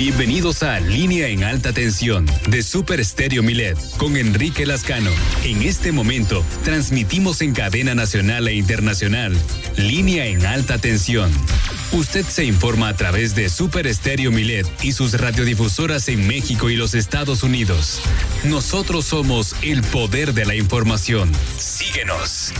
Bienvenidos a Línea en Alta Tensión de Super Estéreo Milet con Enrique Lascano. En este momento transmitimos en cadena nacional e internacional Línea en Alta Tensión. Usted se informa a través de Super Estéreo Milet y sus radiodifusoras en México y los Estados Unidos. Nosotros somos el poder de la información. Síguenos.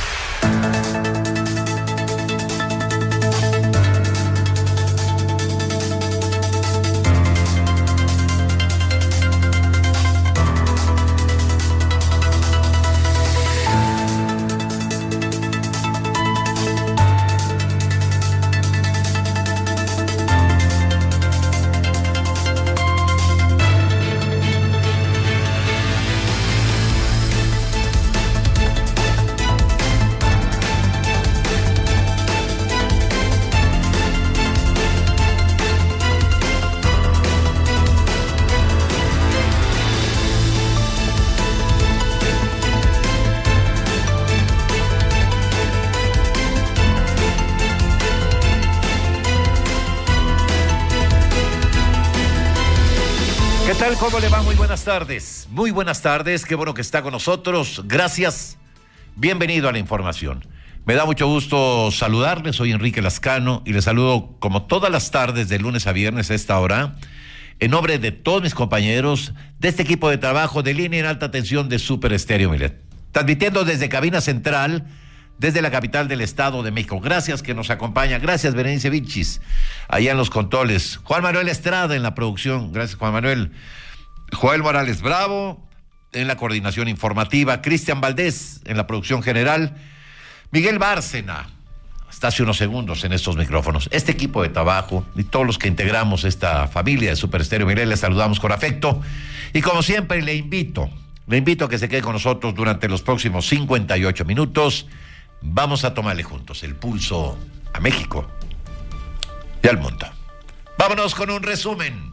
¿Cómo le va? Muy buenas tardes. Muy buenas tardes. Qué bueno que está con nosotros. Gracias. Bienvenido a la información. Me da mucho gusto saludarle. Soy Enrique Lascano y le saludo como todas las tardes de lunes a viernes a esta hora en nombre de todos mis compañeros de este equipo de trabajo de Línea en Alta Tensión de Super Estéreo Milet. Transmitiendo desde cabina central, desde la capital del Estado de México. Gracias que nos acompaña. Gracias, Berenice Vichis, allá en los controles. Juan Manuel Estrada en la producción. Gracias, Juan Manuel. Joel Morales Bravo en la coordinación informativa, Cristian Valdés en la producción general, Miguel Bárcena, hasta hace unos segundos en estos micrófonos. Este equipo de trabajo y todos los que integramos esta familia de Super Estéreo Milet, les saludamos con afecto y como siempre le invito a que se quede con nosotros durante los próximos 58 minutos. Vamos a tomarle juntos el pulso a México y al mundo. Vámonos con un resumen.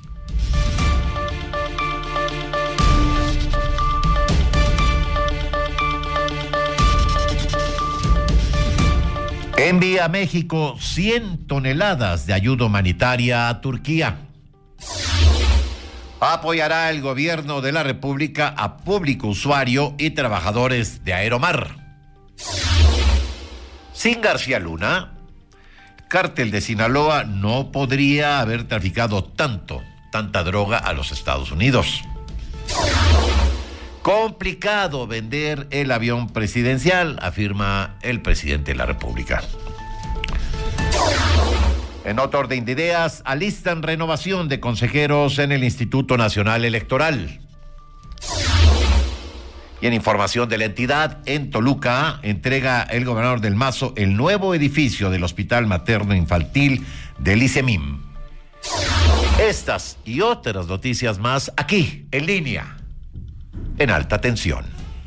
Envía a México 100 toneladas de ayuda humanitaria a Turquía. Apoyará el gobierno de la República a público usuario y trabajadores de Aeromar. Sin García Luna, Cártel de Sinaloa no podría haber traficado tanta droga a los Estados Unidos. Complicado vender el avión presidencial, afirma el presidente de la República. En otro orden de ideas, alistan renovación de consejeros en el Instituto Nacional Electoral. Y en información de la entidad, en Toluca, entrega el gobernador del Mazo el nuevo edificio del Hospital Materno Infantil del ICEMIM. Estas y otras noticias más aquí, en Línea en Alta Tensión.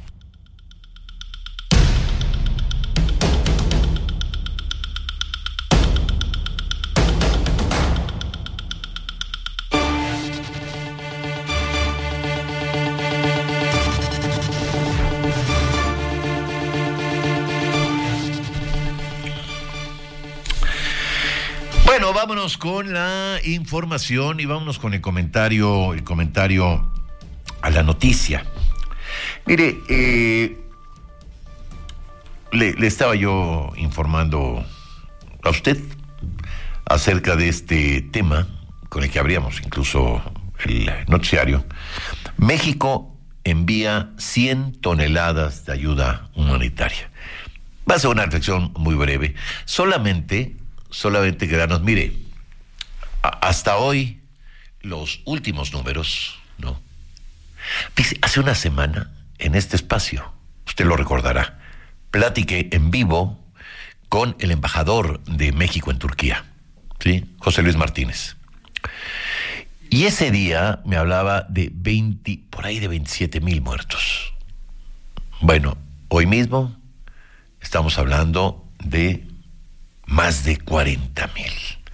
Bueno, vámonos con la información y vámonos con el comentario a la noticia. Mire, le estaba yo informando a usted acerca de este tema con el que abríamos incluso el noticiario. México envía 100 toneladas de ayuda humanitaria. Va a ser una reflexión muy breve. Solamente quedarnos, mire, hasta hoy los últimos números, ¿no? Hace una semana, en este espacio, usted lo recordará, platiqué en vivo con el embajador de México en Turquía, ¿sí? José Luis Martínez. Y ese día me hablaba de 27,000 muertos. Bueno, hoy mismo estamos hablando de más de 40,000.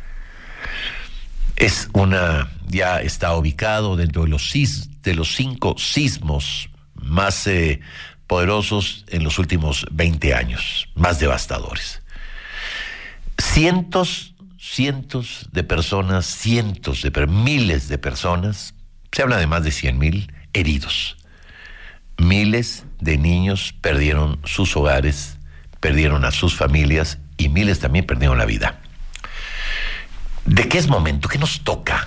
Ya está ubicado dentro de los 5 sismos más poderosos en los últimos 20 años, más devastadores. Cientos cientos de personas, miles de personas, se habla de más de 100,000 heridos. Miles de niños perdieron sus hogares, perdieron a sus familias y miles también perdieron la vida. ¿De qué es momento? ¿Qué nos toca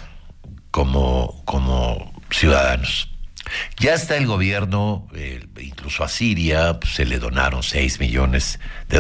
como ciudadanos? Ya está el gobierno, incluso a Siria, pues, se le donaron $6 millones,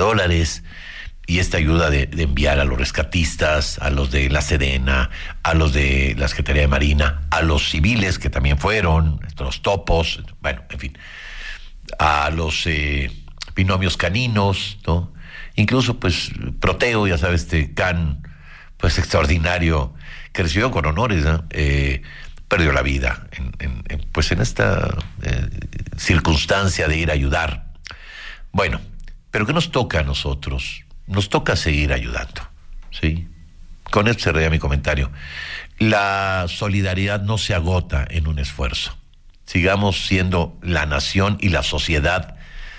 y esta ayuda de enviar a los rescatistas, a los de la Sedena, a los de la Secretaría de Marina, a los civiles que también fueron, los topos, bueno, en fin, a los binomios caninos, ¿no? Incluso, pues, Proteo, ya sabes, can, pues, extraordinario, que recibió con honores, ¿no? Perdió la vida en esta circunstancia de ir a ayudar. Bueno, pero ¿qué nos toca a nosotros? Nos toca seguir ayudando, ¿sí? Con esto cerré mi comentario. La solidaridad no se agota en un esfuerzo. Sigamos siendo la nación y la sociedad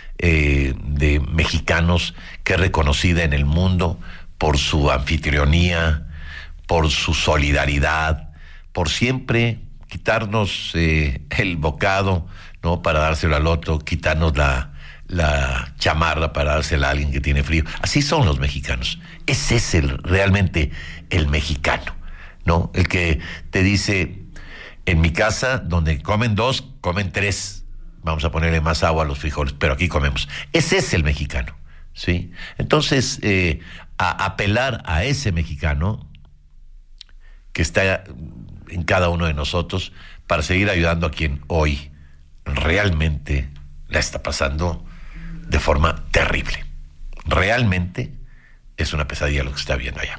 de mexicanos que es reconocida en el mundo por su anfitrionía, por su solidaridad, por siempre quitarnos el bocado, ¿no?, para dárselo al otro, quitarnos la chamarra para dársela a alguien que tiene frío. Así son los mexicanos. Ese es realmente el mexicano, ¿no? El que te dice, en mi casa, donde comen 2, comen 3. Vamos a ponerle más agua a los frijoles, pero aquí comemos. Ese es el mexicano, ¿sí? Entonces, a apelar a ese mexicano que está en cada uno de nosotros para seguir ayudando a quien hoy realmente la está pasando de forma terrible. Realmente es una pesadilla lo que se está viendo allá.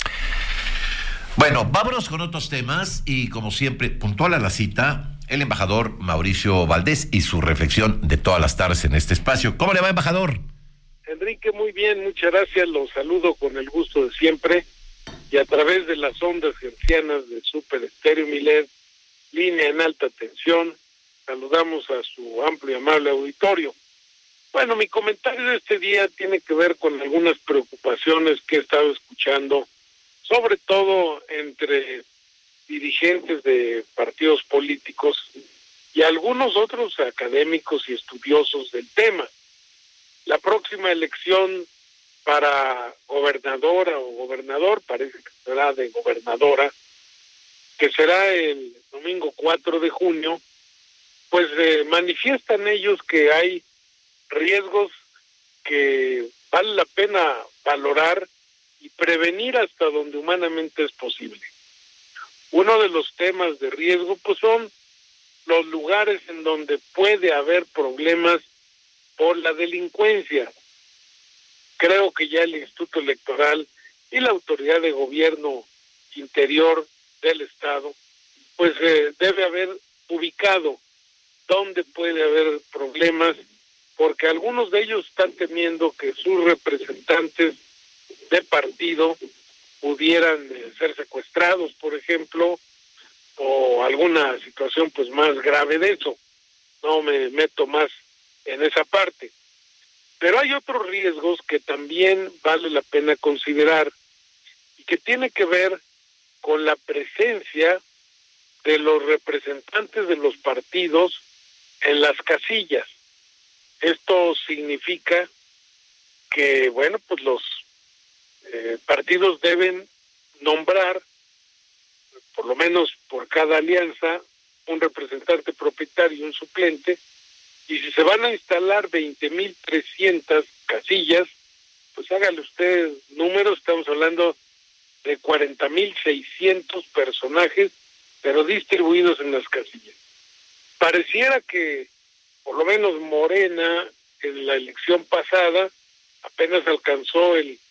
Bueno, vámonos con otros temas y, como siempre, puntual a la cita, el embajador Mauricio Valdés y su reflexión de todas las tardes en este espacio. ¿Cómo le va, embajador? Enrique, muy bien, muchas gracias. Los saludo con el gusto de siempre y a través de las ondas hercianas de Super Estéreo Milet, línea en alta tensión, saludamos a su amplio y amable auditorio. Bueno, mi comentario de este día tiene que ver con algunas preocupaciones que he estado escuchando, sobre todo entre dirigentes de partidos políticos y algunos otros académicos y estudiosos del tema. La próxima elección para gobernadora o gobernador, parece que será de gobernadora, que será el domingo 4 de junio, pues manifiestan ellos que hay riesgos que vale la pena valorar y prevenir hasta donde humanamente es posible. Uno de los temas de riesgo pues son los lugares en donde puede haber problemas por la delincuencia. Creo que ya el Instituto Electoral y la Autoridad de Gobierno Interior del Estado pues debe haber ubicado dónde puede haber problemas, porque algunos de ellos están temiendo que sus representantes de partido pudieran ser secuestrados, por ejemplo, o alguna situación pues más grave de eso. No me meto más en esa parte. Pero hay otros riesgos que también vale la pena considerar y que tiene que ver con la presencia de los representantes de los partidos en las casillas. Esto significa que, bueno, pues los partidos deben nombrar, por lo menos por cada alianza, un representante propietario y un suplente, y si se van a instalar 20,300 casillas, pues hágale usted números, estamos hablando de 40,600 personajes, pero distribuidos en las casillas. Pareciera que, por lo menos Morena, en la elección pasada, apenas alcanzó el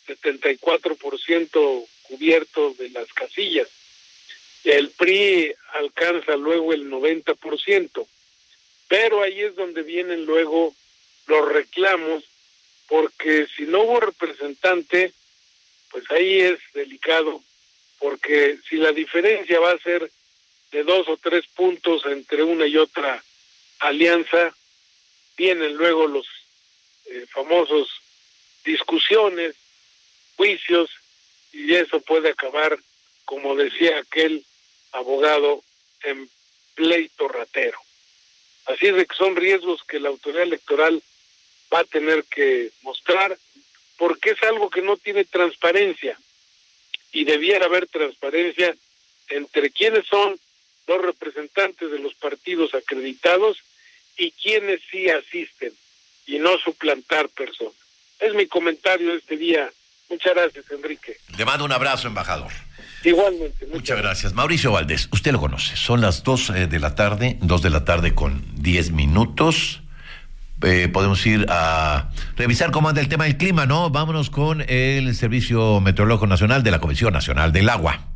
74% cubierto de las casillas. El PRI alcanza luego el 90%. Pero ahí es donde vienen luego los reclamos, porque si no hubo representante, pues ahí es delicado, porque si la diferencia va a ser de 2 o 3 puntos entre una y otra alianza, vienen luego los famosos discusiones, juicios, y eso puede acabar, como decía aquel abogado, en pleito ratero. Así es de que son riesgos que la autoridad electoral va a tener que mostrar, porque es algo que no tiene transparencia, y debiera haber transparencia entre quiénes son los representantes de los partidos acreditados y quienes sí asisten, y no suplantar personas. Es mi comentario de este día. Muchas gracias, Enrique. Le mando un abrazo, embajador. Igualmente. Muchas gracias. Mauricio Valdés, usted lo conoce. Son las 2 de la tarde, 2 de la tarde con 10 minutos. Podemos ir a revisar cómo anda el tema del clima, ¿no? Vámonos con el Servicio Meteorológico Nacional de la Comisión Nacional del Agua.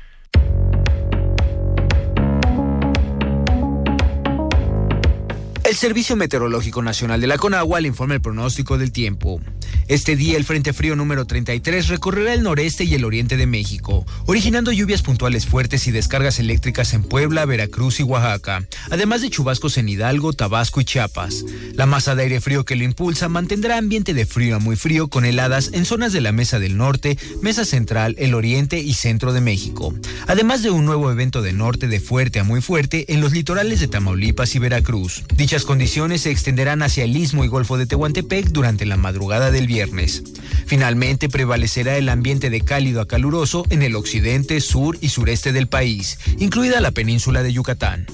El Servicio Meteorológico Nacional de la Conagua le informa el pronóstico del tiempo. Este día el Frente Frío número 33 recorrerá el noreste y el oriente de México, originando lluvias puntuales fuertes y descargas eléctricas en Puebla, Veracruz y Oaxaca, además de chubascos en Hidalgo, Tabasco y Chiapas. La masa de aire frío que lo impulsa mantendrá ambiente de frío a muy frío con heladas en zonas de la Mesa del Norte, Mesa Central, el oriente y centro de México, además de un nuevo evento de norte de fuerte a muy fuerte en los litorales de Tamaulipas y Veracruz. Dichas condiciones se extenderán hacia el Istmo y Golfo de Tehuantepec durante la madrugada del viernes. Finalmente prevalecerá el ambiente de cálido a caluroso en el occidente, sur y sureste del país, incluida la península de Yucatán.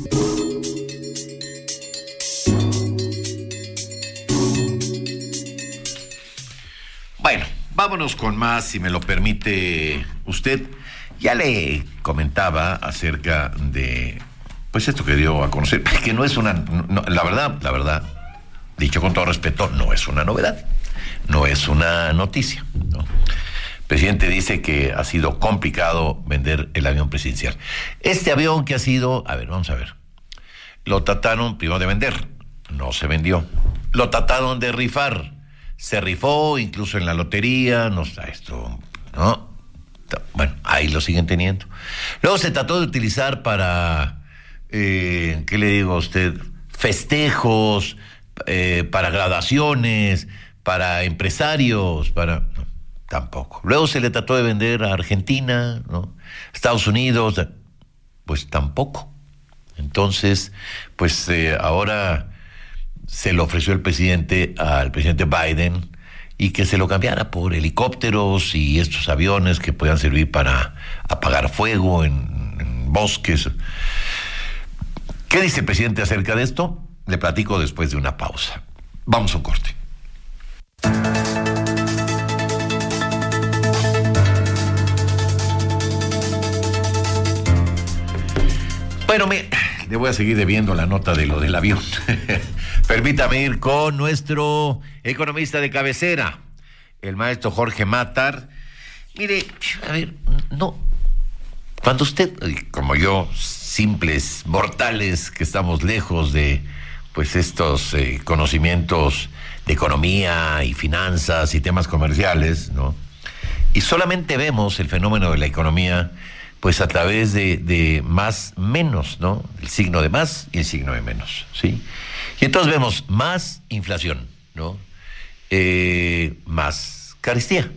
Bueno, vámonos con más, si me lo permite usted. Ya le comentaba acerca de, pues esto que dio a conocer, que no es una, no, la verdad, dicho con todo respeto, no es una novedad, no es una noticia, ¿no? El presidente dice que ha sido complicado vender el avión presidencial. Este avión que ha sido, vamos a ver, lo trataron primero de vender, no se vendió. Lo trataron de rifar, se rifó incluso en la lotería, no está esto, ¿no? Bueno, ahí lo siguen teniendo. Luego se trató de utilizar para, ¿qué le digo a usted? Festejos, para graduaciones, para empresarios, no, tampoco. Luego se le trató de vender a Argentina, ¿no? Estados Unidos, pues tampoco. Entonces, pues ahora se lo ofreció el presidente al presidente Biden y que se lo cambiara por helicópteros y estos aviones que puedan servir para apagar fuego en bosques. ¿Qué dice el presidente acerca de esto? Le platico después de una pausa. Vamos a un corte. Bueno, le voy a seguir debiendo la nota de lo del avión. Permítame ir con nuestro economista de cabecera, el maestro Jorge Mátar. Mire, a ver, no, cuando usted, como yo, simples mortales que estamos lejos de, pues, estos conocimientos de economía y finanzas y temas comerciales, ¿no? Y solamente vemos el fenómeno de la economía, pues, a través de más, menos, ¿no? El signo de más y el signo de menos, ¿sí? Y entonces vemos más inflación, ¿no? Más carestía.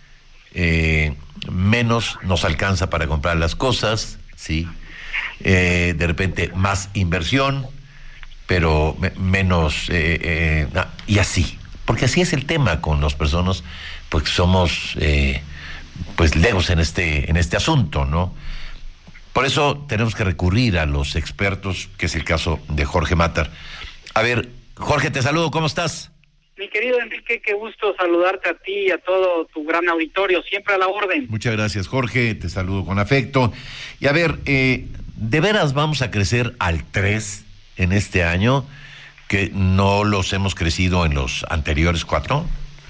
Menos nos alcanza para comprar las cosas, ¿sí? De repente más inversión, pero menos, y así. Porque así es el tema con las personas, pues somos, pues legos en este asunto, ¿no? Por eso tenemos que recurrir a los expertos, que es el caso de Jorge Mátar. A ver, Jorge, te saludo, ¿cómo estás? Mi querido Enrique, qué gusto saludarte a ti y a todo tu gran auditorio, siempre a la orden. Muchas gracias, Jorge, te saludo con afecto. Y a ver, ¿de veras vamos a crecer al 3 en este año, que no los hemos crecido en los anteriores 4?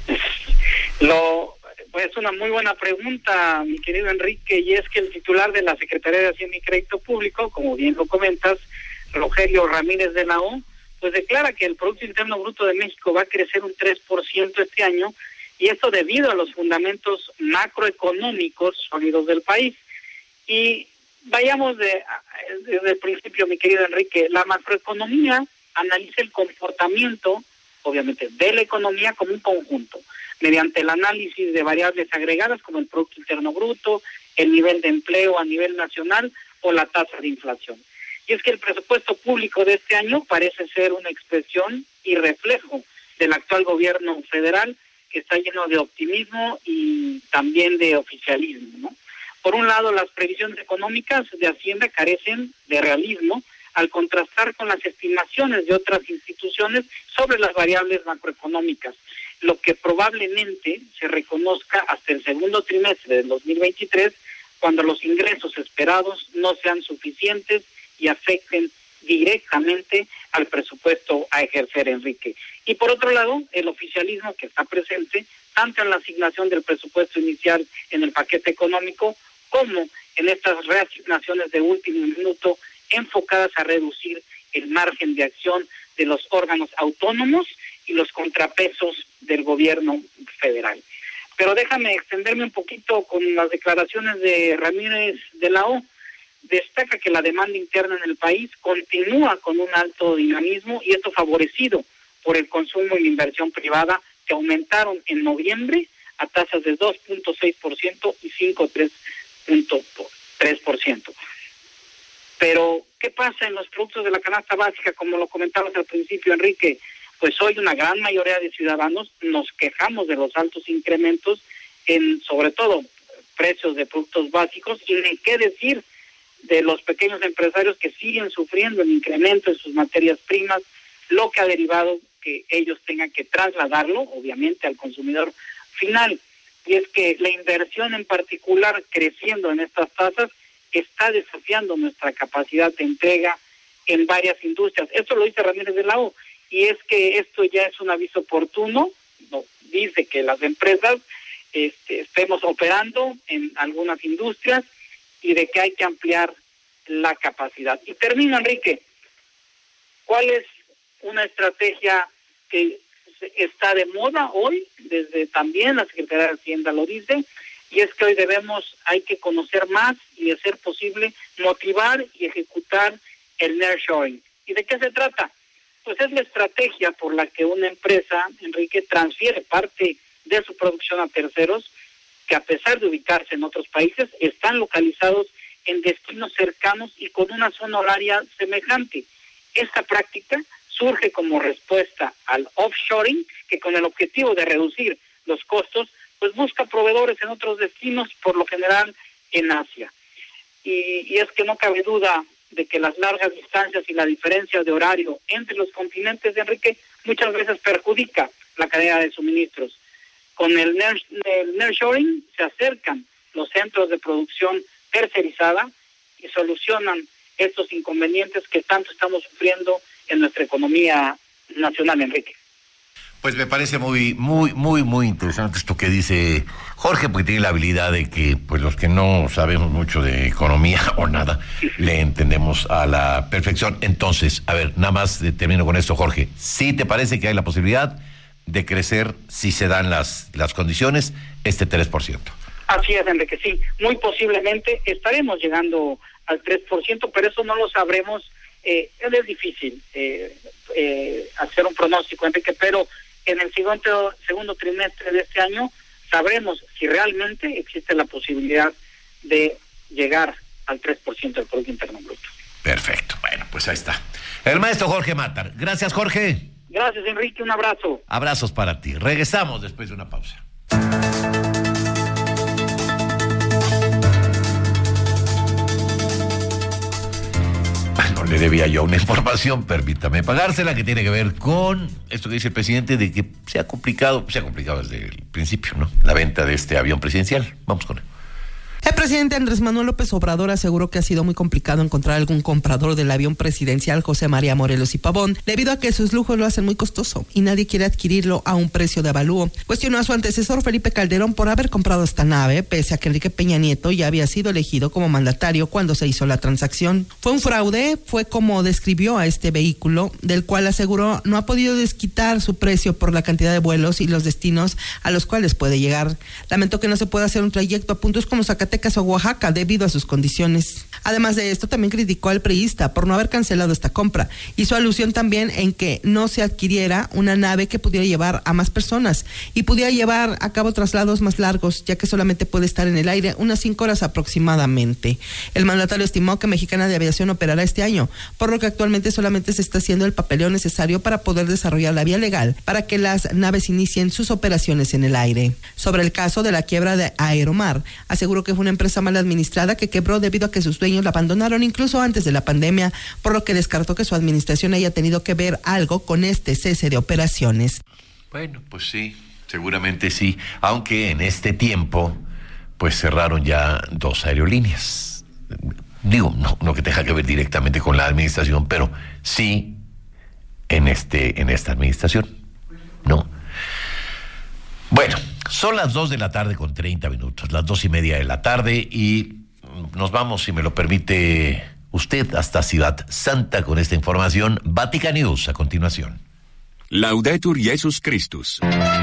Pues es una muy buena pregunta, mi querido Enrique, y es que el titular de la Secretaría de Hacienda y Crédito Público, como bien lo comentas, Rogelio Ramírez de la O, pues declara que el Producto Interno Bruto de México va a crecer un 3% este año, y esto debido a los fundamentos macroeconómicos sólidos del país. Y vayamos desde el principio, mi querido Enrique. La macroeconomía analiza el comportamiento obviamente, de la economía como un conjunto, mediante el análisis de variables agregadas como el Producto Interno Bruto, el nivel de empleo a nivel nacional o la tasa de inflación. Y es que el presupuesto público de este año parece ser una expresión y reflejo del actual gobierno federal, que está lleno de optimismo y también de oficialismo, ¿no? Por un lado, las previsiones económicas de Hacienda carecen de realismo al contrastar con las estimaciones de otras instituciones sobre las variables macroeconómicas, lo que probablemente se reconozca hasta el segundo trimestre del 2023, cuando los ingresos esperados no sean suficientes y afecten directamente al presupuesto a ejercer, Enrique. Y por otro lado, el oficialismo que está presente, tanto en la asignación del presupuesto inicial en el paquete económico, como en estas reasignaciones de último minuto enfocadas a reducir el margen de acción de los órganos autónomos y los contrapesos del gobierno federal. Pero déjame extenderme un poquito con las declaraciones de Ramírez de la O. Destaca que la demanda interna en el país continúa con un alto dinamismo y esto favorecido por el consumo y la inversión privada, que aumentaron en noviembre a tasas de 2.6% y 5.3%. Pero, ¿qué pasa en los productos de la canasta básica? Como lo comentabas al principio, Enrique, pues hoy una gran mayoría de ciudadanos nos quejamos de los altos incrementos en, sobre todo, precios de productos básicos, y ni qué decir de los pequeños empresarios que siguen sufriendo el incremento en sus materias primas, lo que ha derivado que ellos tengan que trasladarlo, obviamente, al consumidor final. Y es que la inversión en particular, creciendo en estas tasas, está desafiando nuestra capacidad de entrega en varias industrias. Esto lo dice Ramírez de la O, y es que esto ya es un aviso oportuno, ¿no? Dice que las empresas estemos operando en algunas industrias y de que hay que ampliar la capacidad. Y termino, Enrique, ¿cuál es una estrategia que está de moda hoy? Desde también la Secretaría de Hacienda lo dice, y es que hoy hay que conocer más y, de ser posible, motivar y ejecutar el nearshoring. ¿Y de qué se trata? Pues es la estrategia por la que una empresa, Enrique, transfiere parte de su producción a terceros que, a pesar de ubicarse en otros países, están localizados en destinos cercanos y con una zona horaria semejante. Esta práctica surge como respuesta al offshoring, que con el objetivo de reducir los costos, pues busca proveedores en otros destinos, por lo general en Asia. Y es que no cabe duda de que las largas distancias y la diferencia de horario entre los continentes, Enrique, muchas veces perjudica la cadena de suministros. Con el nearshoring se acercan los centros de producción tercerizada y solucionan estos inconvenientes que tanto estamos sufriendo en nuestra economía nacional, Enrique. Pues me parece muy interesante esto que dice Jorge, porque tiene la habilidad de que, pues, los que no sabemos mucho de economía o nada, le entendemos a la perfección. Entonces, a ver, nada más termino con esto, Jorge. ¿Sí te parece que hay la posibilidad de crecer, si se dan las condiciones, este 3%? Así es, Enrique, sí. Muy posiblemente estaremos llegando al 3%, pero eso no lo sabremos. Es difícil hacer un pronóstico, Enrique, pero en el segundo trimestre de este año sabremos si realmente existe la posibilidad de llegar al 3% del Producto Interno Bruto. Perfecto. Bueno, pues ahí está. El maestro Jorge Mátar. Gracias, Jorge. Gracias, Enrique. Un abrazo. Abrazos para ti. Regresamos después de una pausa. No le debía yo una información, permítame pagársela, que tiene que ver con esto que dice el presidente, de que se ha complicado desde el principio, ¿no?, la venta de este avión presidencial. Vamos con él. El presidente Andrés Manuel López Obrador aseguró que ha sido muy complicado encontrar algún comprador del avión presidencial José María Morelos y Pavón, debido a que sus lujos lo hacen muy costoso y nadie quiere adquirirlo a un precio de avalúo. Cuestionó a su antecesor Felipe Calderón por haber comprado esta nave, pese a que Enrique Peña Nieto ya había sido elegido como mandatario cuando se hizo la transacción. Fue un fraude, fue como describió a este vehículo, del cual aseguró no ha podido desquitar su precio por la cantidad de vuelos y los destinos a los cuales puede llegar. Lamentó que no se pueda hacer un trayecto a puntos como Zacatecas o Oaxaca debido a sus condiciones. Además de esto, también criticó al priista por no haber cancelado esta compra. Hizo alusión también en que no se adquiriera una nave que pudiera llevar a más personas y pudiera llevar a cabo traslados más largos, ya que solamente puede estar en el aire unas 5 horas aproximadamente. El mandatario estimó que Mexicana de Aviación operará este año, por lo que actualmente solamente se está haciendo el papeleo necesario para poder desarrollar la vía legal para que las naves inicien sus operaciones en el aire. Sobre el caso de la quiebra de Aeromar, aseguró que fue una empresa mal administrada que quebró debido a que sus dueños la abandonaron incluso antes de la pandemia, por lo que descartó que su administración haya tenido que ver algo con este cese de operaciones. Bueno, pues sí, seguramente sí, aunque en este tiempo pues cerraron ya 2 aerolíneas. Digo, no que tenga que ver directamente con la administración, pero sí en esta administración, ¿no? Bueno, son las 2:30 p.m, las 2:30 p.m, y nos vamos, si me lo permite usted, hasta Ciudad Santa con esta información. Vatican News a continuación. Laudetur Jesus Christus.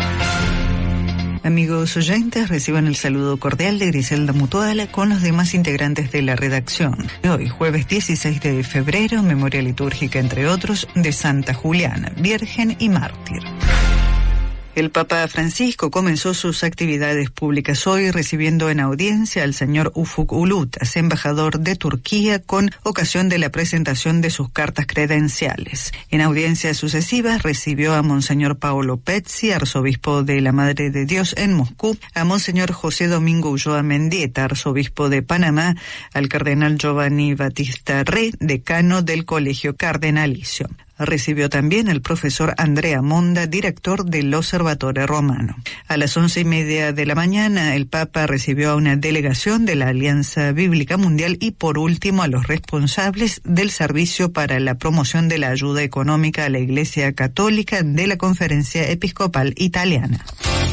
Amigos oyentes, reciban el saludo cordial de Griselda Mutuala con los demás integrantes de la redacción. Hoy, jueves 16 de febrero, memoria litúrgica, entre otros, de Santa Juliana, Virgen y Mártir. El Papa Francisco comenzó sus actividades públicas hoy recibiendo en audiencia al señor Ufuk Ulutas, embajador de Turquía, con ocasión de la presentación de sus cartas credenciales. En audiencias sucesivas recibió a Monseñor Paolo Pezzi, arzobispo de la Madre de Dios en Moscú, a Monseñor José Domingo Ulloa Mendieta, arzobispo de Panamá, al cardenal Giovanni Battista Re, decano del Colegio Cardenalicio. Recibió también al profesor Andrea Monda, director del Observatorio Romano. A las 11:30 de la mañana, el Papa recibió a una delegación de la Alianza Bíblica Mundial y, por último, a los responsables del Servicio para la Promoción de la Ayuda Económica a la Iglesia Católica de la Conferencia Episcopal Italiana.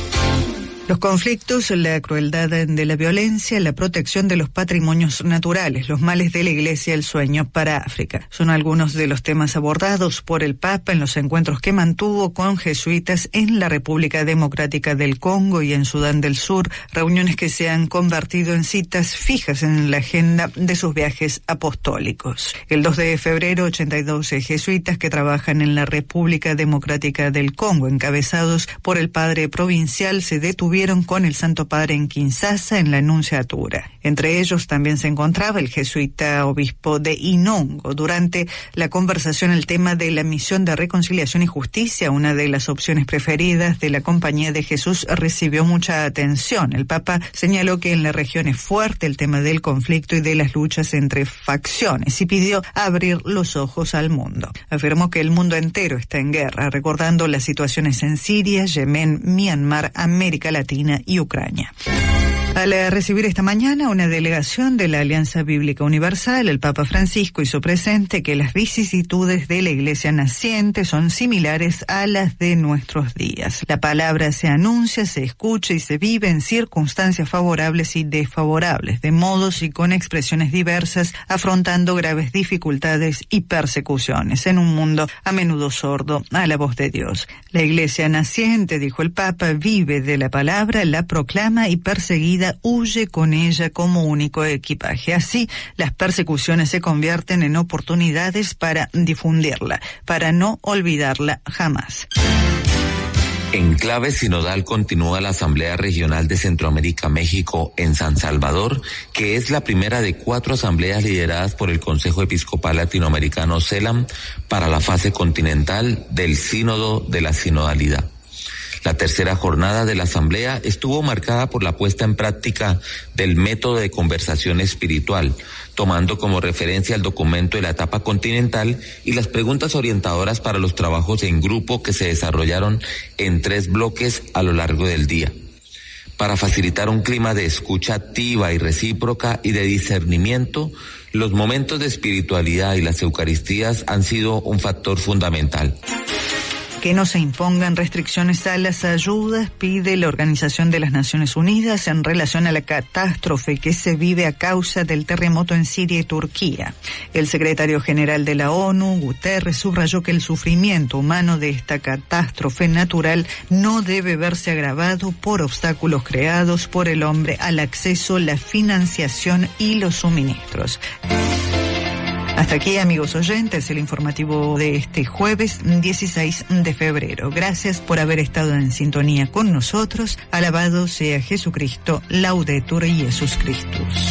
Los conflictos, la crueldad de la violencia, la protección de los patrimonios naturales, los males de la Iglesia, el sueño para África. Son algunos de los temas abordados por el Papa en los encuentros que mantuvo con jesuitas en la República Democrática del Congo y en Sudán del Sur, reuniones que se han convertido en citas fijas en la agenda de sus viajes apostólicos. El 2 de febrero, 82 jesuitas que trabajan en la República Democrática del Congo, encabezados por el padre provincial, se detuvieron con el Santo Padre en Kinshasa en la Nunciatura. Entre ellos también se encontraba el jesuita obispo de Inongo. Durante la conversación, el tema de la misión de reconciliación y justicia, una de las opciones preferidas de la Compañía de Jesús, recibió mucha atención. El Papa señaló que en la región es fuerte el tema del conflicto y de las luchas entre facciones y pidió abrir los ojos al mundo. Afirmó que el mundo entero está en guerra, recordando las situaciones en Siria, Yemen, Myanmar, América Latina y Ucrania. Al recibir esta mañana una delegación de la Alianza Bíblica Universal, el Papa Francisco hizo presente que las vicisitudes de la Iglesia naciente son similares a las de nuestros días. La palabra se anuncia, se escucha y se vive en circunstancias favorables y desfavorables, de modos y con expresiones diversas, afrontando graves dificultades y persecuciones en un mundo a menudo sordo a la voz de Dios. La Iglesia naciente, dijo el Papa, vive de la palabra, la proclama y perseguida huye con ella como único equipaje. Así, las persecuciones se convierten en oportunidades para difundirla, para no olvidarla jamás. En clave sinodal continúa la Asamblea Regional de Centroamérica-México en San Salvador, que es la primera de 4 asambleas lideradas por el Consejo Episcopal Latinoamericano CELAM para la fase continental del Sínodo de la Sinodalidad. La tercera jornada de la Asamblea estuvo marcada por la puesta en práctica del método de conversación espiritual, tomando como referencia el documento de la etapa continental y las preguntas orientadoras para los trabajos en grupo que se desarrollaron en 3 bloques a lo largo del día. Para facilitar un clima de escucha activa y recíproca y de discernimiento, los momentos de espiritualidad y las Eucaristías han sido un factor fundamental. que no se impongan restricciones a las ayudas, pide la Organización de las Naciones Unidas en relación a la catástrofe que se vive a causa del terremoto en Siria y Turquía. El secretario general de la ONU, Guterres, subrayó que el sufrimiento humano de esta catástrofe natural no debe verse agravado por obstáculos creados por el hombre al acceso, la financiación y los suministros. Hasta aquí, amigos oyentes, el informativo de este jueves 16 de febrero. Gracias por haber estado en sintonía con nosotros. Alabado sea Jesucristo, Laudetur Jesus Christus.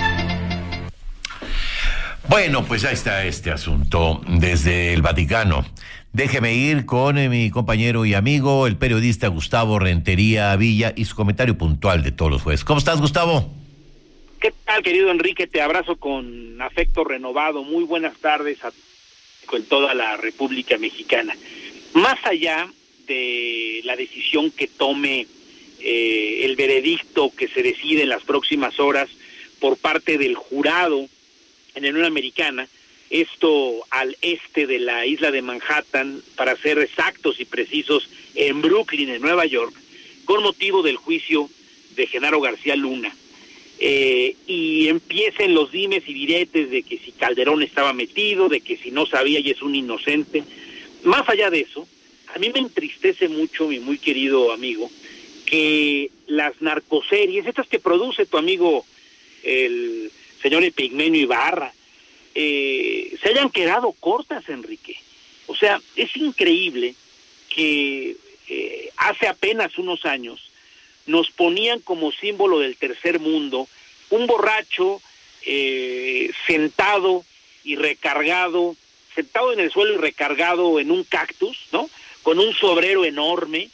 Bueno, pues ya está este asunto desde el Vaticano. Déjeme ir con mi compañero y amigo, el periodista Gustavo Rentería Villa, y su comentario puntual de todos los jueves. ¿Cómo estás, Gustavo? ¿Qué tal, querido Enrique? Te abrazo con afecto renovado. Muy buenas tardes con toda la República Mexicana. Más allá de la decisión que tome el veredicto que se decide en las próximas horas por parte del jurado en la Unión Americana, esto al este de la isla de Manhattan, para ser exactos y precisos, en Brooklyn, en Nueva York, con motivo del juicio de Genaro García Luna. Y empiecen los dimes y diretes de que si Calderón estaba metido, de que si no sabía y es un inocente. Más allá de eso, a mí me entristece mucho, mi muy querido amigo, que las narcoseries, estas que produce tu amigo el señor Epigmenio Ibarra, se hayan quedado cortas, Enrique. O sea, es increíble que hace apenas unos años nos ponían como símbolo del tercer mundo un borracho sentado y recargado, sentado en el suelo y recargado en un cactus, ¿no? Con un sombrero enorme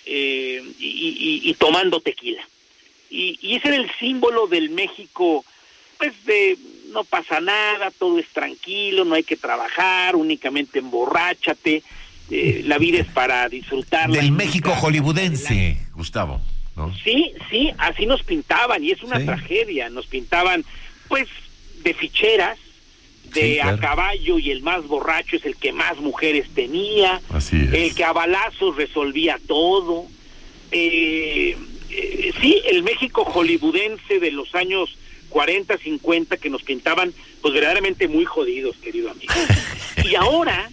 y tomando tequila. Y ese era el símbolo del México, pues de no pasa nada, todo es tranquilo, no hay que trabajar, únicamente emborráchate, la vida es para disfrutarla. Del México hollywoodense, Gustavo, ¿no? Sí, así nos pintaban, y es una tragedia. Nos pintaban, pues, de ficheras, de claro, a caballo, y el más borracho es el que más mujeres tenía, así es, el que a balazos resolvía todo. Sí, el México hollywoodense de los años 40, 50, que nos pintaban, pues, verdaderamente muy jodidos, querido amigo. Y ahora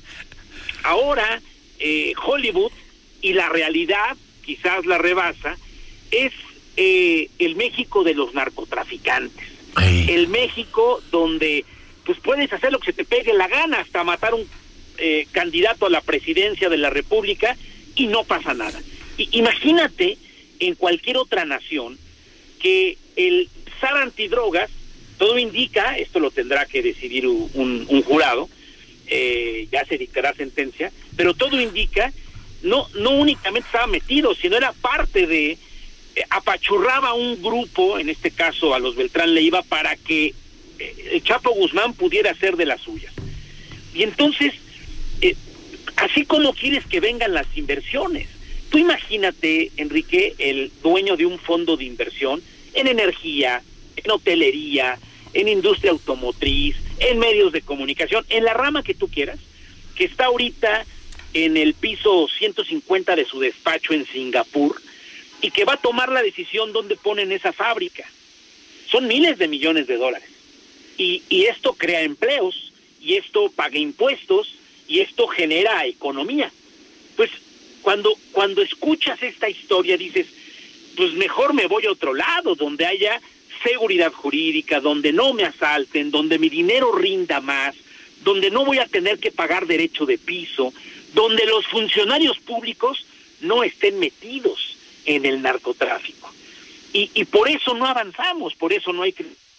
Hollywood, y la realidad quizás la rebasa, es el México de los narcotraficantes. El México donde pues puedes hacer lo que se te pegue la gana, hasta matar un candidato a la presidencia de la República, y no pasa nada. Imagínate en cualquier otra nación que el zar antidrogas, todo indica, esto lo tendrá que decidir un jurado, ya se dictará sentencia, pero todo indica, no únicamente estaba metido, sino era parte de, apachurraba un grupo, en este caso a los Beltrán Leiva, para que el Chapo Guzmán pudiera hacer de las suyas. Y entonces, así como quieres que vengan las inversiones, tú imagínate, Enrique, el dueño de un fondo de inversión en energía, en hotelería, en industria automotriz, en medios de comunicación, en la rama que tú quieras, que está ahorita en el piso 150 de su despacho en Singapur, y que va a tomar la decisión dónde ponen esa fábrica. Son miles de millones de dólares. Y esto crea empleos, y esto paga impuestos, y esto genera economía. Pues cuando escuchas esta historia dices, pues mejor me voy a otro lado, donde haya seguridad jurídica, donde no me asalten, donde mi dinero rinda más, donde no voy a tener que pagar derecho de piso, donde los funcionarios públicos no estén metidos en el narcotráfico. Y por eso no avanzamos, por eso no hay...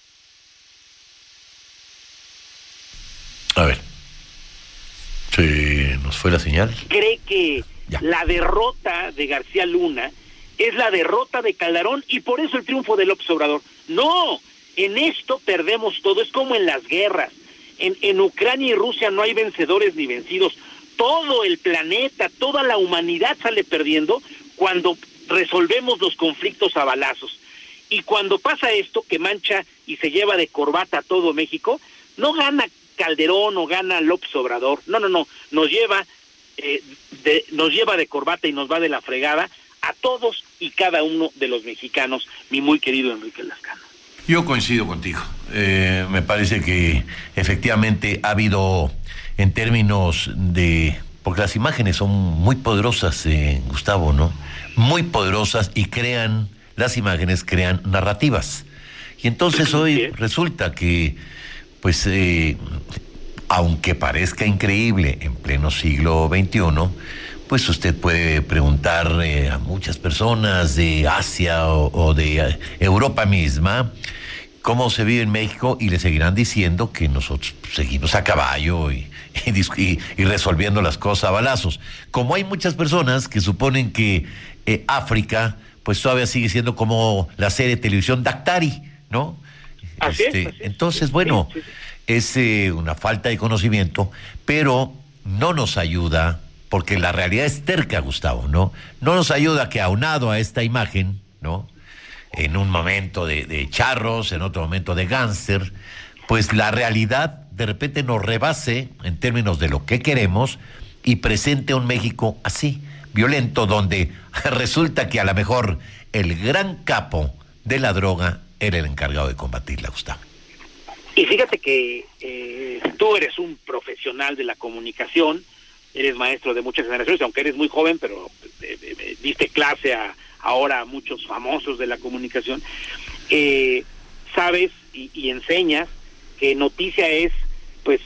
A ver, ¿se nos fue la señal? Cree que la derrota de García Luna es la derrota de Calderón, y por eso el triunfo de López Obrador. No, en esto perdemos todo, es como en las guerras. En Ucrania y Rusia no hay vencedores ni vencidos. Todo el planeta, toda la humanidad sale perdiendo cuando resolvemos los conflictos a balazos. Y cuando pasa esto, que mancha y se lleva de corbata a todo México, no gana Calderón o gana López Obrador, no, nos lleva nos lleva de corbata y nos va de la fregada a todos y cada uno de los mexicanos, mi muy querido Enrique Lascano. Yo coincido contigo. Me parece que efectivamente ha habido, en términos de... Porque las imágenes son muy poderosas, Gustavo, ¿no? Muy poderosas, y las imágenes crean narrativas. Y entonces hoy resulta que, pues, aunque parezca increíble en pleno siglo XXI, pues usted puede preguntar a muchas personas de Asia o de Europa misma cómo se vive en México, y le seguirán diciendo que nosotros seguimos a caballo y resolviendo las cosas a balazos. Como hay muchas personas que suponen que África pues todavía sigue siendo como la serie de televisión Daktari, ¿no? Así es. Entonces, bueno, es una falta de conocimiento, pero no nos ayuda, porque la realidad es terca, Gustavo, ¿no? No nos ayuda que, aunado a esta imagen, ¿no?, en un momento de charros, en otro momento de gángster, pues la realidad de repente nos rebase en términos de lo que queremos y presente un México así, violento, donde resulta que a lo mejor el gran capo de la droga era el encargado de combatirla, Gustavo. Y fíjate que tú eres un profesional de la comunicación, eres maestro de muchas generaciones, aunque eres muy joven, pero diste clase ahora a muchos famosos de la comunicación. Sabes y enseñas que noticia es, pues,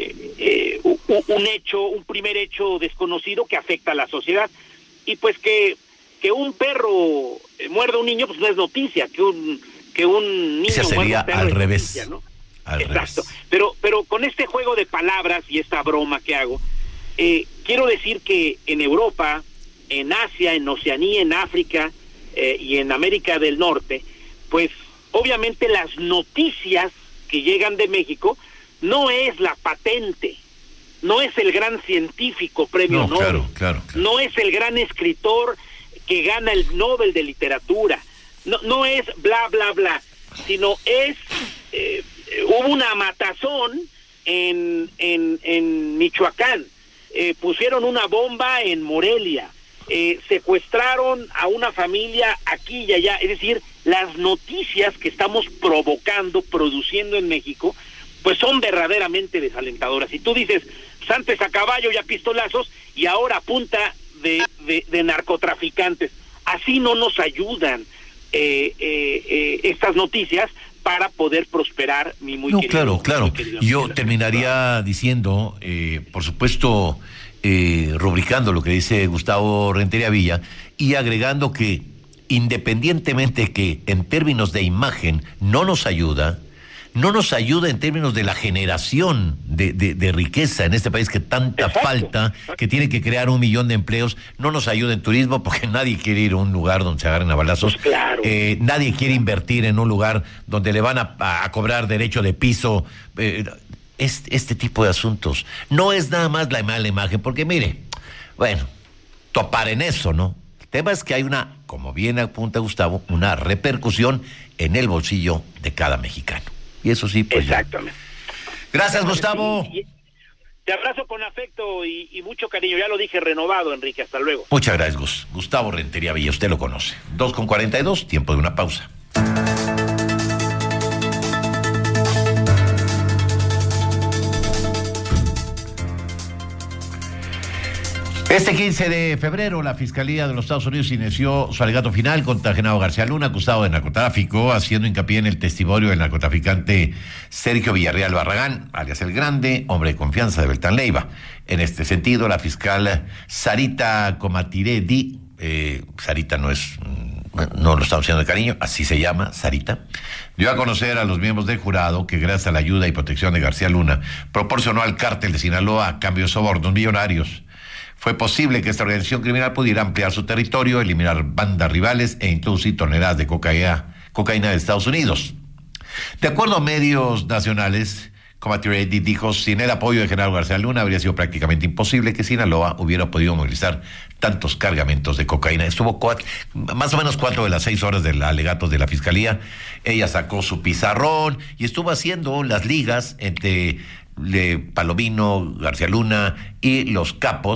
un primer hecho desconocido que afecta a la sociedad, y pues que un perro muerda a un niño, pues no es noticia, que un niño sería muerda a un perro al es revés, noticia, ¿no? al Exacto. revés. Pero con este juego de palabras y esta broma que hago, quiero decir que en Europa, en Asia, en Oceanía, en África y en América del Norte, pues obviamente las noticias que llegan de México no es la patente, no es el gran científico premio Nobel, claro. No es el gran escritor que gana el Nobel de literatura, no es bla bla bla, sino es hubo una matazón en Michoacán, pusieron una bomba en Morelia, secuestraron a una familia aquí y allá. Es decir, las noticias que estamos produciendo en México, pues son verdaderamente desalentadoras. Y tú dices, antes a caballo y a pistolazos, y ahora a punta de narcotraficantes. Así no nos ayudan estas noticias para poder prosperar, mi muy querido. Claro. Yo terminaría diciendo, por supuesto, rubricando lo que dice Gustavo Rentería Villa, y agregando que, independientemente que en términos de imagen no nos ayuda en términos de la generación de riqueza en este país que tanta falta, que tiene que crear 1 millón de empleos. No nos ayuda en turismo, porque nadie quiere ir a un lugar donde se agarren a balazos. Pues claro. Nadie quiere invertir en un lugar donde le van a cobrar derecho de piso. Este tipo de asuntos no es nada más la mala imagen, porque mire, bueno, topar en eso, ¿no? El tema es que hay como bien apunta Gustavo, una repercusión en el bolsillo de cada mexicano. Y eso sí, pues. Exactamente. Gracias, Gustavo. Te abrazo con afecto y mucho cariño. Ya lo dije, renovado, Enrique. Hasta luego. Muchas gracias, Gustavo Rentería Villa. Usted lo conoce. 2:42, tiempo de una pausa. Este 15 de febrero, la Fiscalía de los Estados Unidos inició su alegato final contra Genaro García Luna, acusado de narcotráfico, haciendo hincapié en el testimonio del narcotraficante Sergio Villarreal Barragán, alias El Grande, hombre de confianza de Beltrán Leiva. En este sentido, la fiscal Sarita Comatiredi, Sarita no lo estamos haciendo de cariño, así se llama, Sarita, dio a conocer a los miembros del jurado que, gracias a la ayuda y protección de García Luna, proporcionó al cártel de Sinaloa a cambio de sobornos millonarios. Fue posible que esta organización criminal pudiera ampliar su territorio, eliminar bandas rivales e introducir toneladas de cocaína de Estados Unidos. De acuerdo a medios nacionales, Comatiredi dijo, sin el apoyo de Genaro García Luna habría sido prácticamente imposible que Sinaloa hubiera podido movilizar tantos cargamentos de cocaína. Estuvo más o menos 4 de las 6 horas del alegato de la Fiscalía. Ella sacó su pizarrón y estuvo haciendo las ligas entre Palomino, García Luna y los capos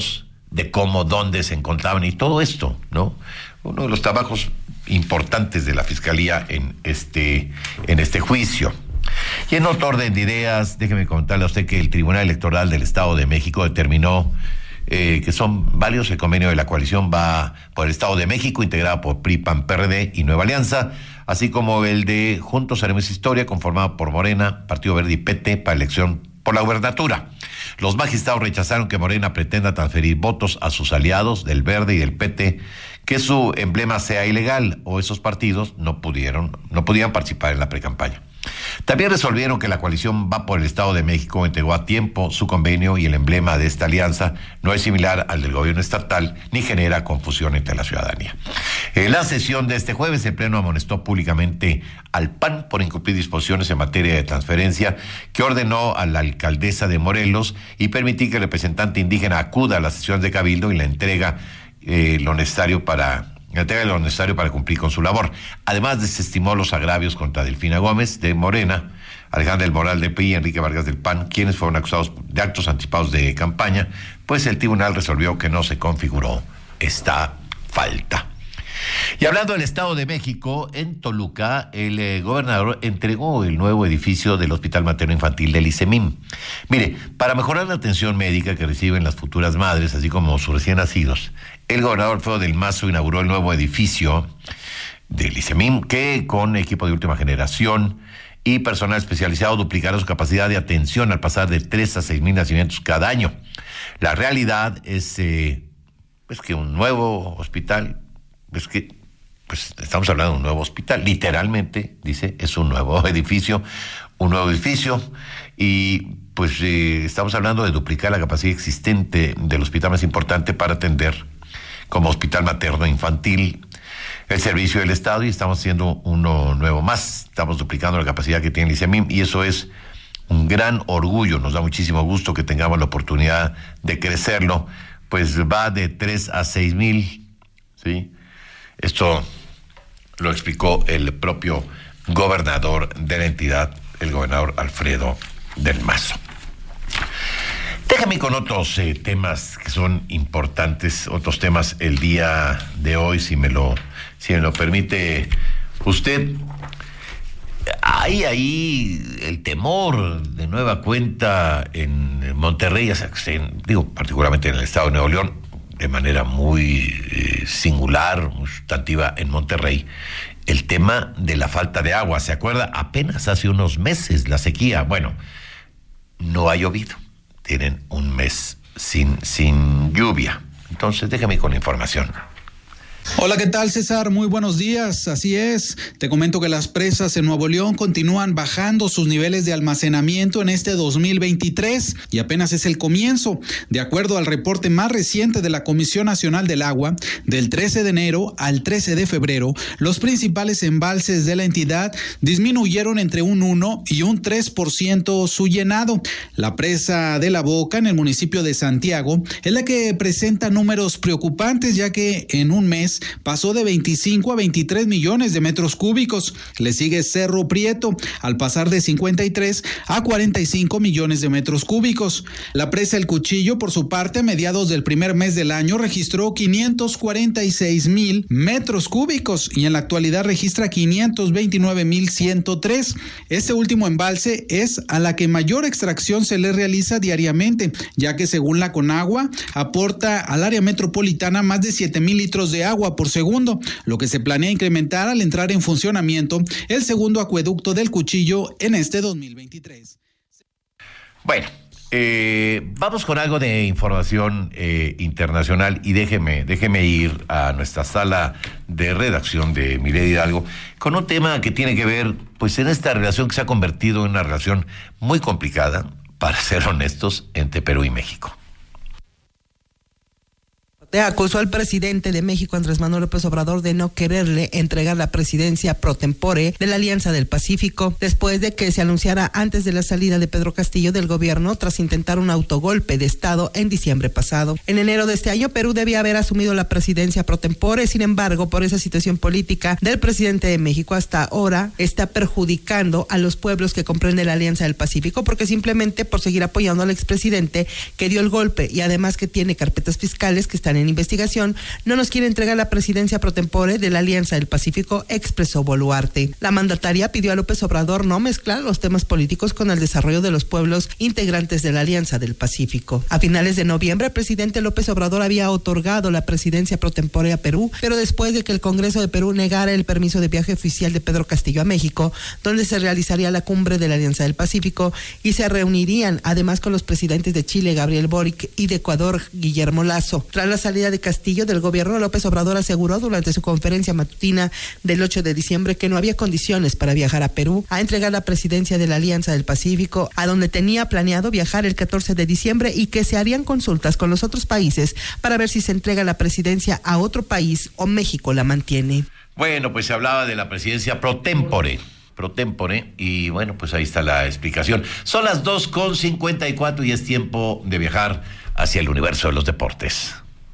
de cómo, dónde se encontraban y todo esto, ¿no? Uno de los trabajos importantes de la Fiscalía en este juicio. Y en otro orden de ideas, déjeme contarle a usted que el Tribunal Electoral del Estado de México determinó que son válidos. El convenio de la coalición va por el Estado de México, integrada por PRI, PAN, PRD y Nueva Alianza, así como el de Juntos Haremos Historia, conformado por Morena, Partido Verde y PT, para elección por la gubernatura. Los magistrados rechazaron que Morena pretenda transferir votos a sus aliados del Verde y del PT, que su emblema sea ilegal, o esos partidos no podían participar en la precampaña. También resolvieron que la coalición Va por el Estado de México entregó a tiempo su convenio y el emblema de esta alianza no es similar al del gobierno estatal ni genera confusión entre la ciudadanía. En la sesión de este jueves, el Pleno amonestó públicamente al PAN por incumplir disposiciones en materia de transferencia que ordenó a la alcaldesa de Morelos y permitir que el representante indígena acuda a las sesiones de Cabildo y la entrega lo necesario para cumplir con su labor. Además, desestimó los agravios contra Delfina Gómez de Morena, Alejandra del Moral del PRI y Enrique Vargas del PAN, quienes fueron acusados de actos anticipados de campaña, pues el tribunal resolvió que no se configuró esta falta. Y hablando del Estado de México, en Toluca, el gobernador entregó el nuevo edificio del Hospital Materno Infantil del ICEMIM. Mire, para mejorar la atención médica que reciben las futuras madres, así como sus recién nacidos, el gobernador Alfredo del Mazo inauguró el nuevo edificio del ICEMIM, que con equipo de última generación y personal especializado duplicará su capacidad de atención al pasar de 3 a 6,000 nacimientos cada año. La realidad es que un nuevo hospital, estamos hablando de un nuevo hospital, literalmente, dice, es un nuevo edificio, y estamos hablando de duplicar la capacidad existente del hospital más importante para atender como hospital materno infantil el servicio del Estado, y estamos haciendo uno nuevo más, estamos duplicando la capacidad que tiene el ICEMIM, y eso es un gran orgullo. Nos da muchísimo gusto que tengamos la oportunidad de crecerlo, pues va de 3 a 6,000, ¿sí? Esto lo explicó el propio gobernador de la entidad, el gobernador Alfredo del Mazo. Déjame con otros temas que son importantes, otros temas el día de hoy, si me lo permite usted. Hay ahí el temor de nueva cuenta en Monterrey, particularmente en el estado de Nuevo León, de manera muy singular, muy sustantiva en Monterrey, el tema de la falta de agua. ¿Se acuerda? Apenas hace unos meses la sequía. Bueno, no ha llovido. Tienen un mes sin lluvia. Entonces, déjame con la información. Hola, ¿qué tal, César? Muy buenos días. Así es, te comento que las presas en Nuevo León continúan bajando sus niveles de almacenamiento en este 2023 y apenas es el comienzo. De acuerdo al reporte más reciente de la Comisión Nacional del Agua, del 13 de enero al 13 de febrero, los principales embalses de la entidad disminuyeron entre un 1 y un 3% su llenado. La presa de La Boca, en el municipio de Santiago, es la que presenta números preocupantes, ya que en un mes pasó de 25 a 23 millones de metros cúbicos. Le sigue Cerro Prieto, al pasar de 53 a 45 millones de metros cúbicos. La presa El Cuchillo, por su parte, a mediados del primer mes del año, registró 546,000 metros cúbicos y en la actualidad registra 529,103. Este último embalse es a la que mayor extracción se le realiza diariamente, ya que según la Conagua, aporta al área metropolitana más de 7,000 litros de agua por segundo, lo que se planea incrementar al entrar en funcionamiento el segundo acueducto del Cuchillo en este 2023. Bueno, vamos con algo de información internacional y déjeme ir a nuestra sala de redacción de Milet Hidalgo con un tema que tiene que ver, pues, en esta relación que se ha convertido en una relación muy complicada, para ser honestos, entre Perú y México. Acusó al presidente de México, Andrés Manuel López Obrador, de no quererle entregar la presidencia pro tempore de la Alianza del Pacífico, después de que se anunciara antes de la salida de Pedro Castillo del gobierno tras intentar un autogolpe de Estado en diciembre pasado. En enero de este año, Perú debía haber asumido la presidencia pro tempore, sin embargo, por esa situación política del presidente de México, hasta ahora está perjudicando a los pueblos que comprenden la Alianza del Pacífico, porque simplemente por seguir apoyando al expresidente que dio el golpe y además que tiene carpetas fiscales que están en investigación, no nos quiere entregar la presidencia pro tempore de la Alianza del Pacífico, expresó Boluarte. La mandataria pidió a López Obrador no mezclar los temas políticos con el desarrollo de los pueblos integrantes de la Alianza del Pacífico. A finales de noviembre, el presidente López Obrador había otorgado la presidencia pro tempore a Perú, pero después de que el Congreso de Perú negara el permiso de viaje oficial de Pedro Castillo a México, donde se realizaría la cumbre de la Alianza del Pacífico y se reunirían además con los presidentes de Chile, Gabriel Boric, y de Ecuador, Guillermo Lasso. Tras la salida de Castillo del gobierno, López Obrador aseguró durante su conferencia matutina del 8 de diciembre que no había condiciones para viajar a Perú a entregar la presidencia de la Alianza del Pacífico, a donde tenía planeado viajar el 14 de diciembre y que se harían consultas con los otros países para ver si se entrega la presidencia a otro país o México la mantiene. Bueno, pues se hablaba de la presidencia pro tempore, y bueno, pues ahí está la explicación. Son las 2:54 y es tiempo de viajar hacia el universo de los deportes.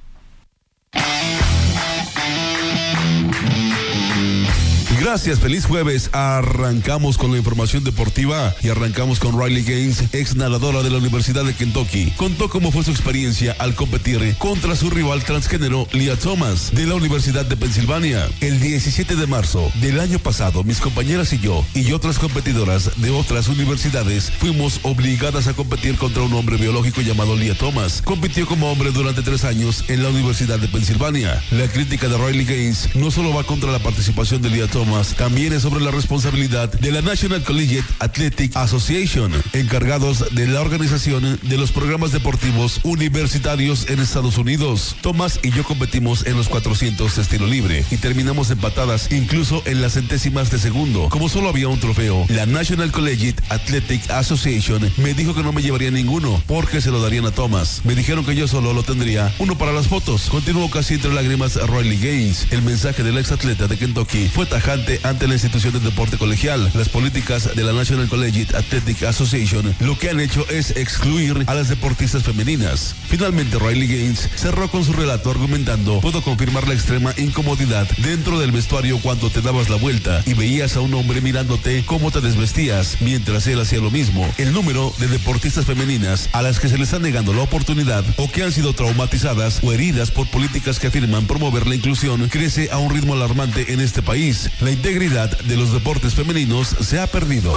Gracias, feliz jueves. Arrancamos con la información deportiva y arrancamos con Riley Gaines, ex nadadora de la Universidad de Kentucky. Contó cómo fue su experiencia al competir contra su rival transgénero Lia Thomas de la Universidad de Pensilvania. El 17 de marzo del año pasado, mis compañeras y yo y otras competidoras de otras universidades fuimos obligadas a competir contra un hombre biológico llamado Lia Thomas. Compitió como hombre durante 3 años en la Universidad de Pensilvania. La crítica de Riley Gaines no solo va contra la participación de Lia Thomas, también es sobre la responsabilidad de la National Collegiate Athletic Association, encargados de la organización de los programas deportivos universitarios en Estados Unidos. Thomas y yo competimos en los 400 de estilo libre y terminamos empatadas incluso en las centésimas de segundo. Como solo había un trofeo, la National Collegiate Athletic Association me dijo que no me llevaría ninguno porque se lo darían a Thomas. Me dijeron que yo solo lo tendría uno para las fotos. Continuó casi entre lágrimas Riley Gaines. El mensaje del ex atleta de Kentucky fue tajante ante la institución de deporte colegial. Las políticas de la National Collegiate Athletic Association lo que han hecho es excluir a las deportistas femeninas. Finalmente, Riley Gaines cerró con su relato argumentando: puedo confirmar la extrema incomodidad dentro del vestuario cuando te dabas la vuelta y veías a un hombre mirándote cómo te desvestías mientras él hacía lo mismo. El número de deportistas femeninas a las que se les está negando la oportunidad o que han sido traumatizadas o heridas por políticas que afirman promover la inclusión crece a un ritmo alarmante en este país. La integridad de los deportes femeninos se ha perdido.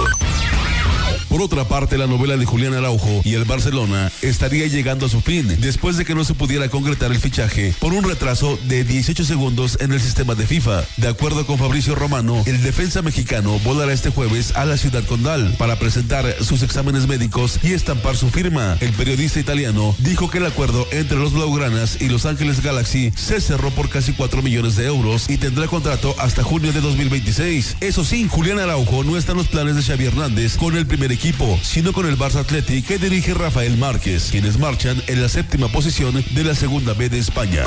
Por otra parte, la novela de Julián Araujo y el Barcelona estaría llegando a su fin después de que no se pudiera concretar el fichaje por un retraso de 18 segundos en el sistema de FIFA. De acuerdo con Fabricio Romano, el defensa mexicano volará este jueves a la ciudad condal para presentar sus exámenes médicos y estampar su firma. El periodista italiano dijo que el acuerdo entre los blaugranas y Los Ángeles Galaxy se cerró por casi 4 millones de euros y tendrá contrato hasta junio de 2026. Eso sí, Julián Araujo no está en los planes de Xavi Hernández con el primer equipo, sino con el Barça Athletic que dirige Rafael Márquez, quienes marchan en la 7ª posición de la Segunda B de España.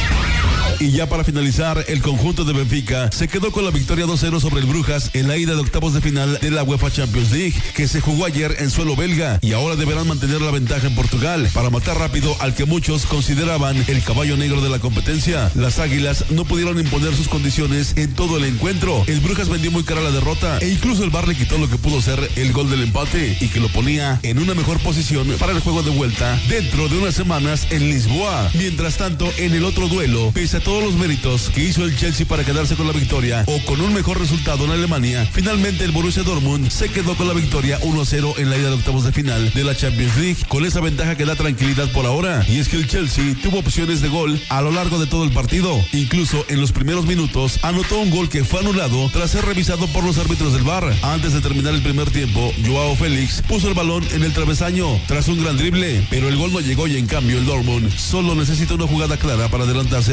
Y ya para finalizar, el conjunto de Benfica se quedó con la victoria 2-0 sobre el Brujas en la ida de octavos de final de la UEFA Champions League, que se jugó ayer en suelo belga, y ahora deberán mantener la ventaja en Portugal para matar rápido al que muchos consideraban el caballo negro de la competencia. Las Águilas no pudieron imponer sus condiciones en todo el encuentro. El Brujas vendió muy cara la derrota e incluso el VAR le quitó lo que pudo ser el gol del empate y que lo ponía en una mejor posición para el juego de vuelta dentro de unas semanas en Lisboa. Mientras tanto, en el otro duelo, pese a todos los méritos que hizo el Chelsea para quedarse con la victoria o con un mejor resultado en Alemania, finalmente el Borussia Dortmund se quedó con la victoria 1-0 en la ida de octavos de final de la Champions League, con esa ventaja que da tranquilidad por ahora, y es que el Chelsea tuvo opciones de gol a lo largo de todo el partido. Incluso en los primeros minutos anotó un gol que fue anulado tras ser revisado por los árbitros del VAR. Antes de terminar el primer tiempo, Joao Félix puso el balón en el travesaño tras un gran drible, pero el gol no llegó y en cambio el Dortmund solo necesita una jugada clara para adelantarse en el marcador.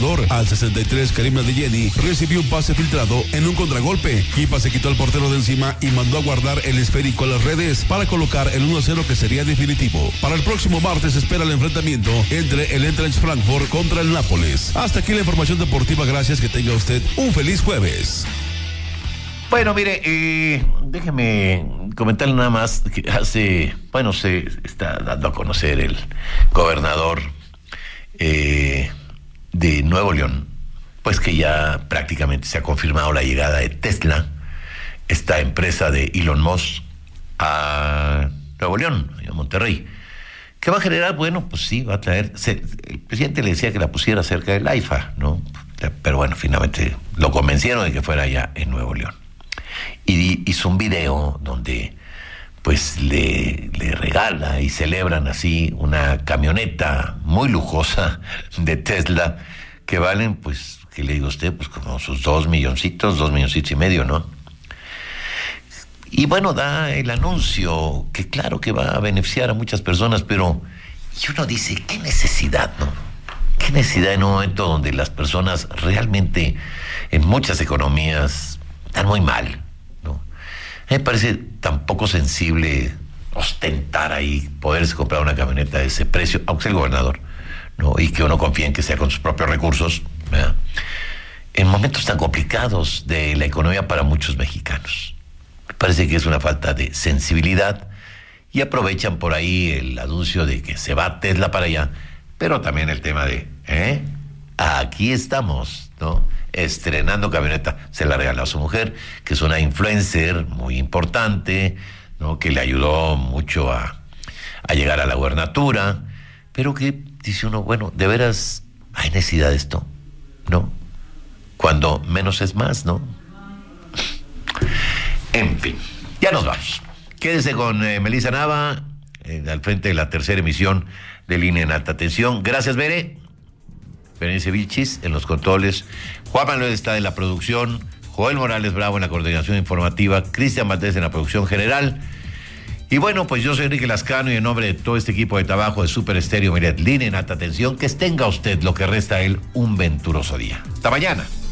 Ecuador. Al 63, Karim Adeyemi recibió un pase filtrado en un contragolpe. Kepa se quitó al portero de encima y mandó a guardar el esférico a las redes para colocar el 1-0 que sería definitivo. Para el próximo martes se espera el enfrentamiento entre el Eintracht Frankfurt contra el Nápoles. Hasta aquí la información deportiva. Gracias, que tenga usted un feliz jueves. Bueno, mire, déjeme comentarle nada más que se está dando a conocer el gobernador de Nuevo León, pues que ya prácticamente se ha confirmado la llegada de Tesla, esta empresa de Elon Musk, a Nuevo León, a Monterrey. ¿Qué va a generar? Bueno, pues sí, va a traer... el presidente le decía que la pusiera cerca del AIFA, ¿no? Pero bueno, finalmente lo convencieron de que fuera allá en Nuevo León. Y hizo un video donde pues le regala y celebran así una camioneta muy lujosa de Tesla que valen, pues, ¿qué le digo a usted? Pues como sus 2 milloncitos y medio, ¿no? Y bueno, da el anuncio que claro que va a beneficiar a muchas personas, pero y uno dice, ¿qué necesidad, no? ¿Qué necesidad en un momento donde las personas realmente en muchas economías están muy mal, ¿no? Me parece tan poco sensible ostentar ahí, poderse comprar una camioneta de ese precio, aunque sea el gobernador, ¿no? Y que uno confíe en que sea con sus propios recursos, ¿verdad? En momentos tan complicados de la economía para muchos mexicanos. Me parece que es una falta de sensibilidad y aprovechan por ahí el anuncio de que se va Tesla para allá, pero también el tema de, aquí estamos, ¿no? Estrenando camioneta. Se la regaló a su mujer, que es una influencer muy importante, ¿no? Que le ayudó mucho a llegar a la gubernatura, pero que dice uno, bueno, de veras hay necesidad de esto, ¿no? Cuando menos es más, ¿no? En fin, ya nos vamos. Quédese con Melissa Nava, al frente de la tercera emisión de Línea en Alta Tensión. Gracias, Bere. Berenice Vilchis en los controles. Juan Manuel está en la producción. Joel Morales Bravo en la coordinación informativa. Cristian Valdés en la producción general. Y bueno, pues yo soy Enrique Lascano y en nombre de todo este equipo de trabajo de Super Estéreo Milet, Línea en Alta Tensión, que tenga usted lo que resta a él un venturoso día. Hasta mañana.